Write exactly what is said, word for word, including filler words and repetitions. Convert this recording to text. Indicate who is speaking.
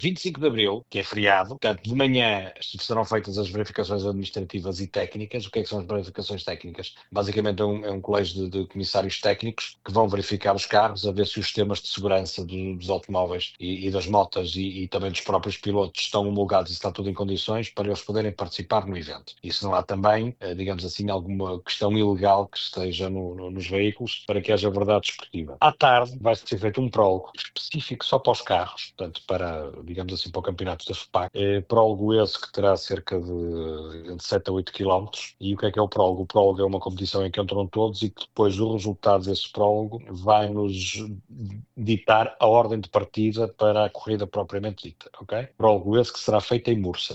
Speaker 1: vinte e cinco de Abril, que é feriado, portanto, de manhã serão feitas as verificações administrativas e técnicas. O que é que são as verificações técnicas? Basicamente é um, é um colégio de, de comissários técnicos que vão verificar os carros, a ver se os sistemas de segurança do, dos automóveis e, e das motas e, e também dos próprios pilotos estão homologados e está tudo em condições para eles poderem participar no evento. E se não há também, eh, digamos assim, alguma questão ilegal que esteja no, no, nos veículos, para que haja verdade esportiva. À tarde vai ser feito um prólogo específico só para os carros, portanto, para, digamos assim, para o campeonato da FPAC. É prólogo esse que terá cerca de, de sete a oito quilómetros. E o que é que é o prólogo? O prólogo é uma competição em que entram todos e que depois o resultado desse prólogo vai-nos ditar a ordem de partida para a corrida propriamente dita, ok? Prólogo esse que será feito em Mursa.